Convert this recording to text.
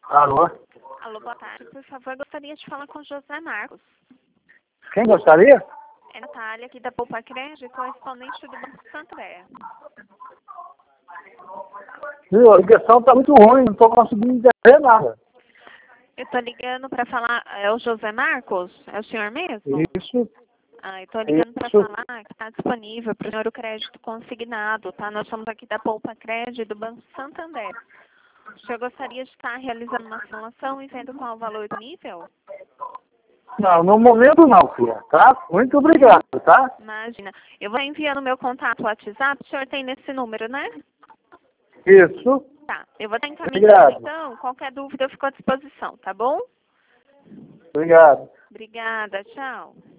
Alô? Alô, boa tarde. Por favor, gostaria de falar com o José Marcos. Quem gostaria? É Natália, aqui da Poupa Crédito, correspondente do Banco Santander. Viu, a ligação tá muito ruim, não tô conseguindo entender nada. Eu tô ligando para falar... É o José Marcos? É o senhor mesmo? Isso, Eu tô ligando para isso. falar que está disponível para o senhor o crédito consignado, tá? Nós somos aqui da Poupa Crédito do Banco Santander. O senhor gostaria de estar realizando uma simulação e vendo qual o valor do nível? Não, no momento não, filha, tá? Muito obrigado, tá? Imagina. Eu vou enviando meu contato WhatsApp, o senhor tem nesse número, né? Isso, Tá. Eu vou estar encaminhando obrigado. então. Qualquer dúvida eu fico à disposição, tá bom? Obrigado. Obrigada. Tchau.